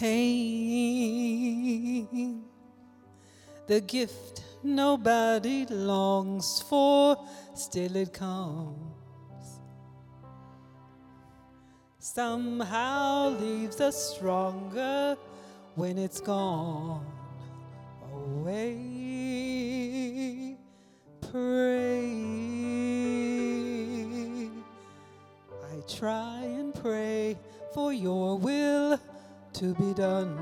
pain, the gift nobody longs for, still it comes. Somehow leaves us stronger when it's gone away. Pray, I try and pray for your will to be done,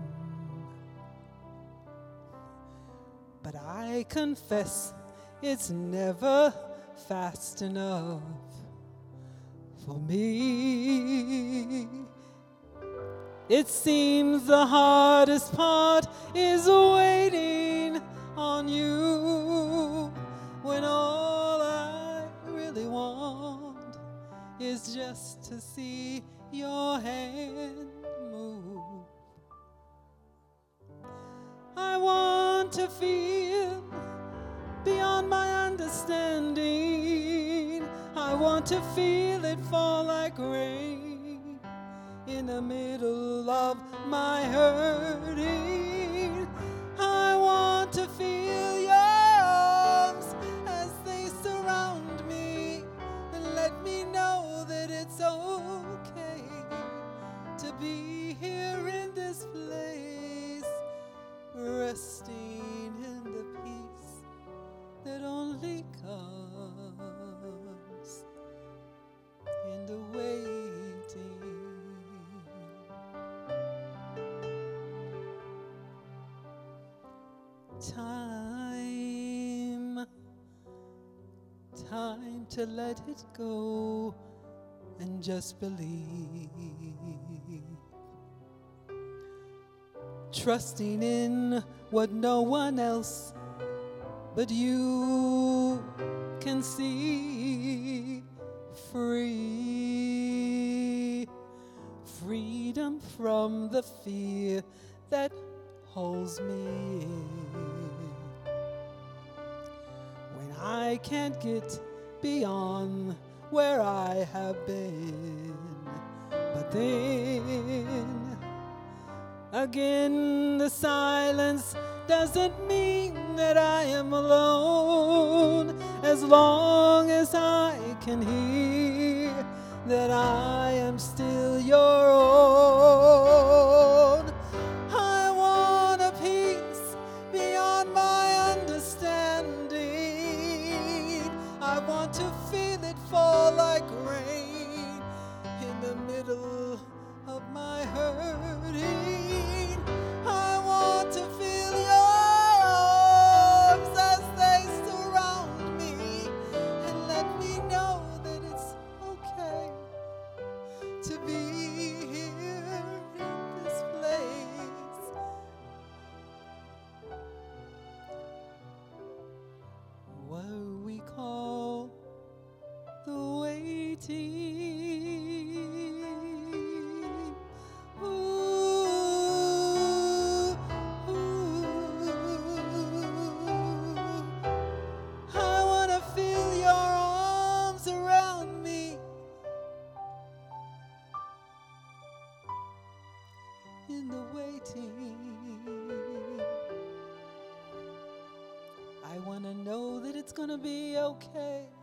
but I confess it's never fast enough for me. It seems the hardest part is waiting on you, when all I really want is just to see your hand move. I want to feel beyond my understanding. I want to feel it fall like rain in the middle of my hurting. I want to feel your arms as they surround me and let me know that it's okay to be here in this place, resting in the peace that only comes in the waiting. Time to let it go and just believe, trusting in what no one else but you can see. Free, freedom from the fear that holds me when I can't get beyond where I have been. But then again, the silence doesn't mean that I am alone, as long as I can hear that I am still your own. I want a peace beyond my understanding. I want to feel it fall like rain in the middle of my hurting. I want to feel your arms as they surround me and let me know that it's okay to be here in this place, what we call the waiting. I want to feel your arms around me in the waiting. I want to know that it's gonna be okay.